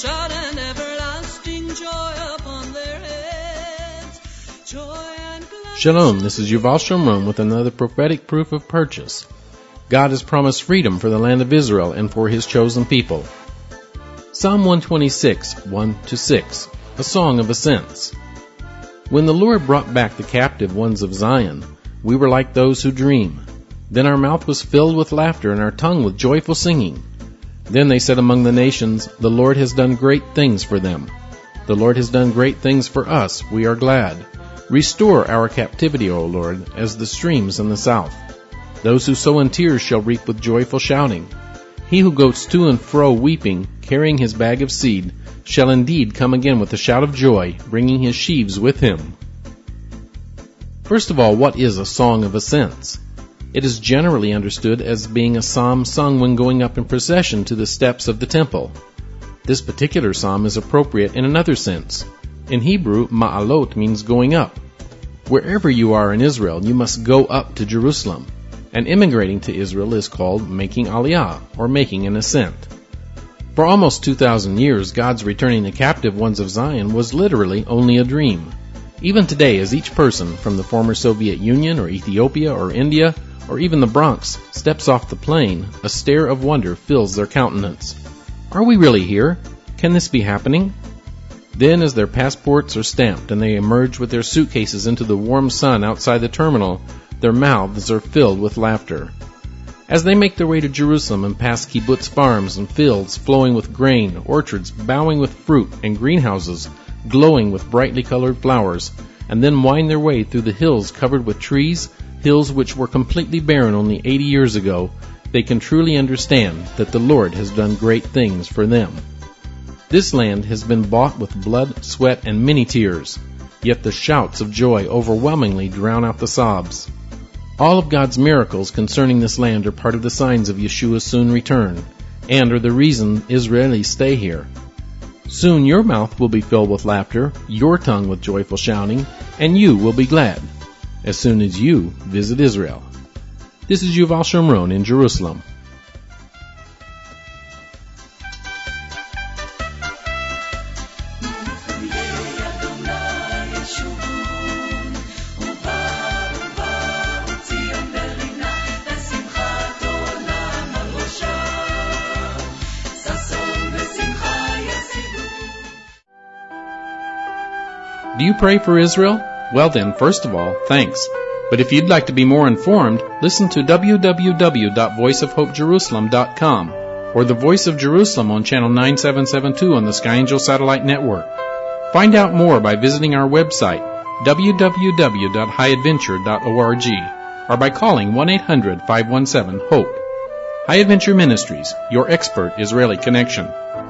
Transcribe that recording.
shout an everlasting joy upon their heads. Joy and gladness. Shalom, this is Yuval Shomron with another prophetic proof of purchase. God has promised freedom for the land of Israel and for His chosen people. Psalm 126, 1-6, a song of ascents. When the Lord brought back the captive ones of Zion, we were like those who dream. Then our mouth was filled with laughter and our tongue with joyful singing. Then they said among the nations, the Lord has done great things for them. The Lord has done great things for us, we are glad. Restore our captivity, O Lord, as the streams in the south. Those who sow in tears shall reap with joyful shouting. He who goes to and fro weeping, carrying his bag of seed, shall indeed come again with a shout of joy, bringing his sheaves with him. First of all, what is a song of ascents? It is generally understood as being a psalm sung when going up in procession to the steps of the temple. This particular psalm is appropriate in another sense. In Hebrew, ma'alot means going up. Wherever you are in Israel, you must go up to Jerusalem. And immigrating to Israel is called making aliyah, or making an ascent. For almost 2,000 years, God's returning the captive ones of Zion was literally only a dream. Even today, as each person from the former Soviet Union or Ethiopia or India or even the Bronx steps off the plane, a stare of wonder fills their countenance. Are we really here? Can this be happening? Then, as their passports are stamped and they emerge with their suitcases into the warm sun outside the terminal, their mouths are filled with laughter. As they make their way to Jerusalem and pass kibbutz farms and fields flowing with grain, orchards bowing with fruit, and greenhouses glowing with brightly colored flowers, and then wind their way through the hills covered with trees, hills which were completely barren only 80 years ago, they can truly understand that the Lord has done great things for them. This land has been bought with blood, sweat, and many tears, yet the shouts of joy overwhelmingly drown out the sobs. All of God's miracles concerning this land are part of the signs of Yeshua's soon return, and are the reason Israelis stay here. Soon your mouth will be filled with laughter, your tongue with joyful shouting, and you will be glad, as soon as you visit Israel. This is Yuval Shomron in Jerusalem. Do you pray for Israel? Well then, first of all, thanks. But if you'd like to be more informed, listen to www.voiceofhopejerusalem.com or The Voice of Jerusalem on channel 9772 on the Sky Angel Satellite Network. Find out more by visiting our website, www.highadventure.org, or by calling 1-800-517-HOPE. High Adventure Ministries, your expert Israeli connection.